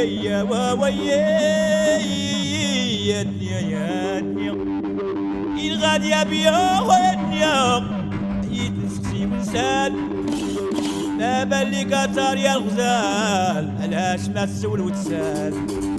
يا ويا يا دنيا يا دنيا الغالية بيا ودنيا حيت نسقسي ونسال ما بان لي كتر يا الغزال علاش ما تسول وتسال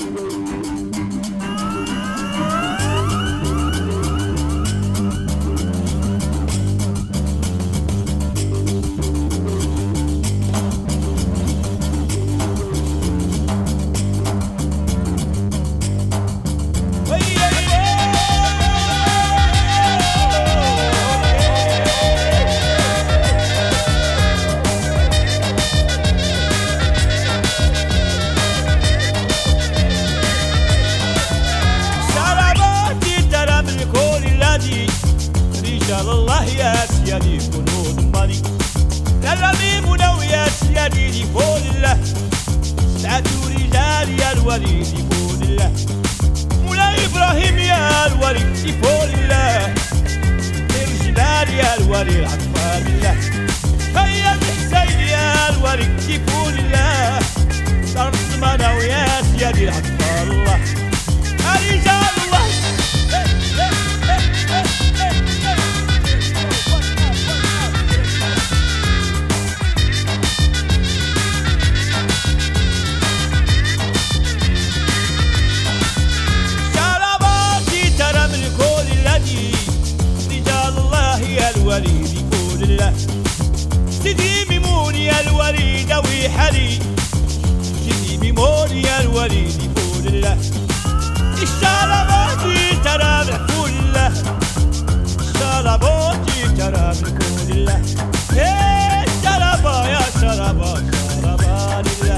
رجال الله يا سيادي كونوا ضماني الرميم وناوية سيادي لفول الله سعة رجال يا الوليد لفول الله مولاي إبراهيم يا الوليد لفول الله الجبال يا الوليد عطفال الله هيا الحسين يا الوليد لفول الله دار الزمانة ويا سيادي عطفال الله رجال الله الوليد يقول الله سيدي ميمون يا الوليد ويحلي سيدي ميمون يا الوليد يقول الله الشربات ترى بحفول الله الشربات ترى بحفول الله الشربة يا شربة شربة لله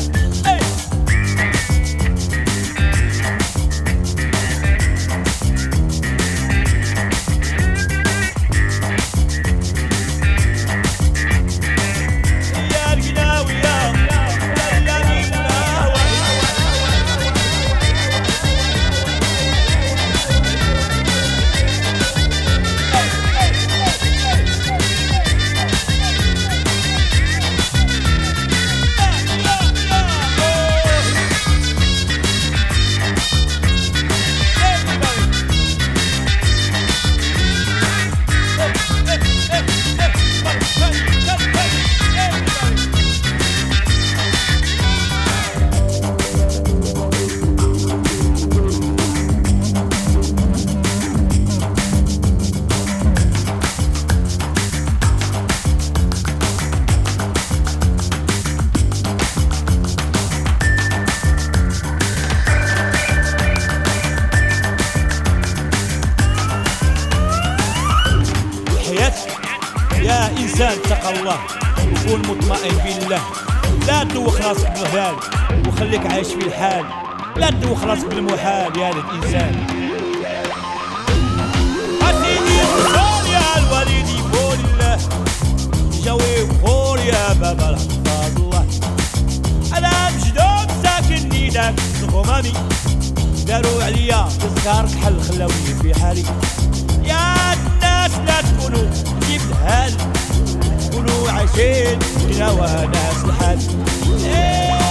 يا إنسان اتق الله وكون مطمئن بالله لا تدوخ راسك بالغال وخليك عايش في الحال لا تدوخ راسك بالمحال يا الإنسان أسيدي وصول يا الوليد يقول الله جوي وخور يا بابا الحفاظ الله أنا مجدود ساكن نيدك الغمامي داروا عليا تذكار كحل خلاوني في حالي يا الناس لا تكونوا كيف الحال كونوا عايشين كنا وناس الحال